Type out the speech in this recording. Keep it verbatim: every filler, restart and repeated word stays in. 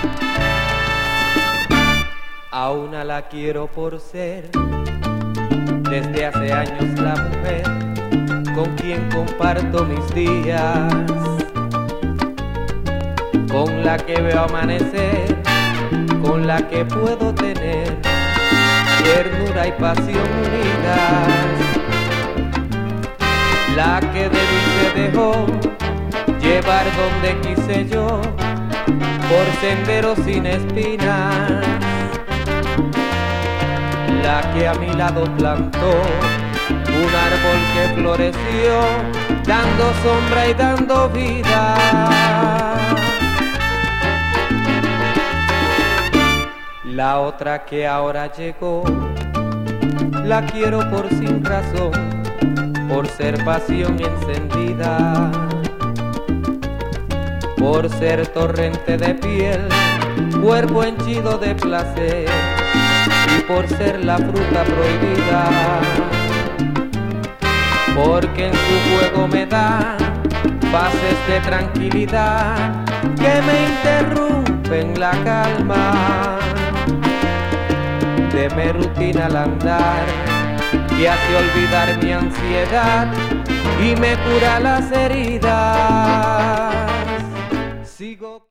A una la quiero por ser desde hace años la mujer con quien comparto mis días, con la que veo amanecer, con la que puedo tener ternura y pasión unidas, la que de mí se dejó llevar donde quise yo por senderos sin espinas, la que a mi lado plantó un árbol que floreció dando sombra y dando vida. La otra que ahora llegó, la quiero por sin razón, por ser pasión encendida, por ser torrente de piel, cuerpo henchido de placer, y por ser la fruta prohibida, porque en su juego me da fases de tranquilidad que me interrumpen la calma de mi rutina al andar, que hace olvidar mi ansiedad y me cura las heridas. Sigo